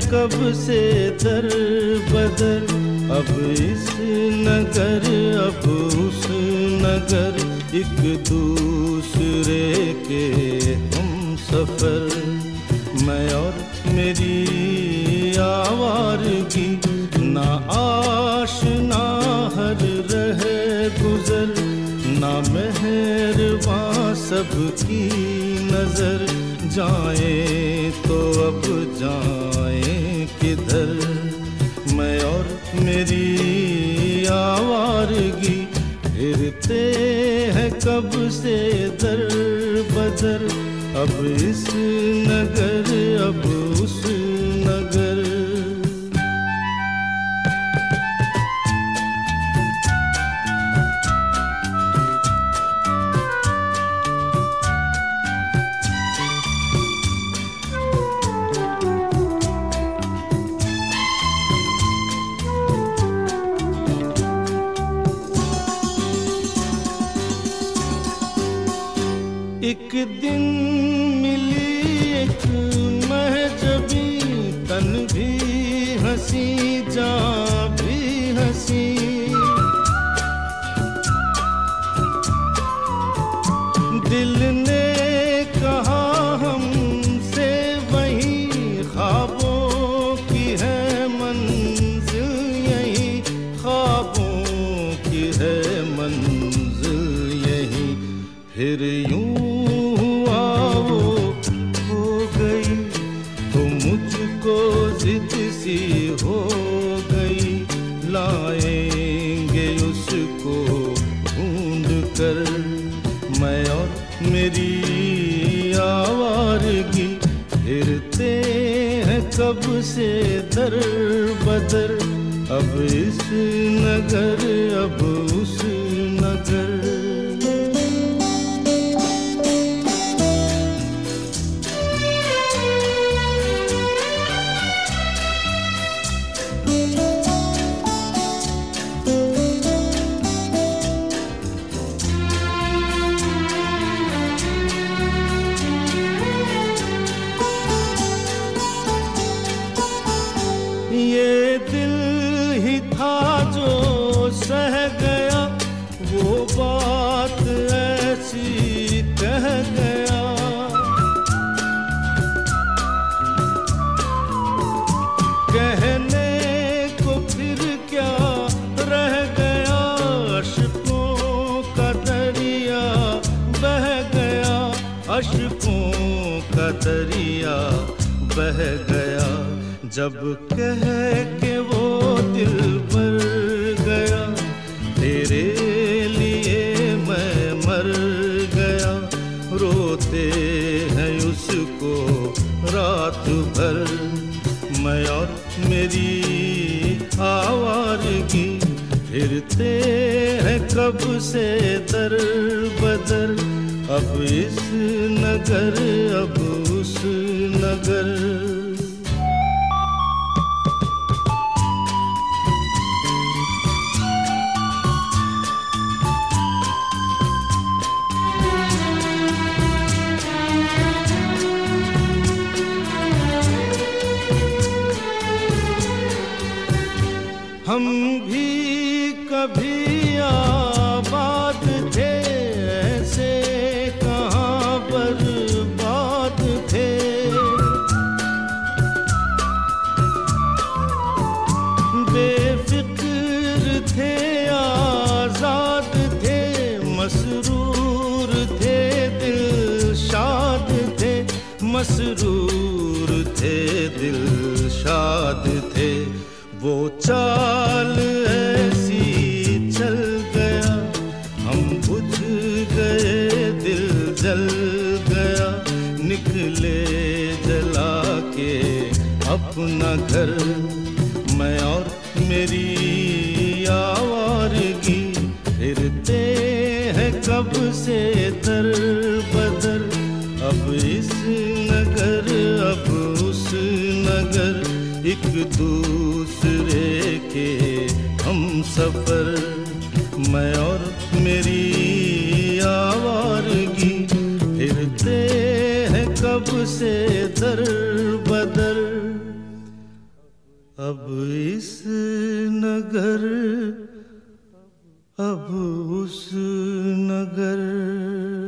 कब से दर बदर, अब इस नगर अब उस नगर, एक दूसरे के हम सफर। मैं और मेरी आवारगी, ना आशना हर रहे गुजर, ना मेहरबां सबकी नजर। जाएं तो अब जाएं किधर, मैं और मेरी आवारगी, फिरते हैं कब से दर बदर, अब इस नगर अब उस नगर। एक दिन मिली एक महजबी, तन भी हंसी जान भी हंसी। दिल ने कहा हमसे वही, ख्वाबों की है मंजिल यही, ख्वाबों की है मंजिल यही। फिर यूं जिद सी हो गई, लाएंगे उसको ढूंढ कर। मैं और मेरी आवारगी, फिरते हैं कब से दर बदर, अब इस नगर अब उस नगर। ये दिल ही था जो सह गया, वो बात ऐसी कह गया। कहने को फिर क्या रह गया, अश्कों का दरिया बह गया, अश्कों का दरिया बह गया। जब कह के वो दिल भर गया, तेरे लिए मैं मर गया। रोते हैं उसको रात भर, मैं और मेरी आवारगी, फिरते हैं कब से दर बदर, अब इस नगर अब उस नगर। हम भी कभी आबाद थे, ऐसे कहाँ बर्बाद थे। बेफिक्र थे, आजाद थे, मसरूर थे, दिल शाद थे, मसरूर थे, दिल शाद थे। वो चाल ऐसी चल गया, हम बुझ गए, दिल जल गया, निकले जला के अपना घर। मैं और मेरी आवारगी, फिरते हैं कब से दर बदर, अब इस नगर अब उस नगर, एक दूसरे के हम सफर। मैं और मेरी आवारगी, फिरते हैं कब से दर बदर, अब इस नगर अब उस नगर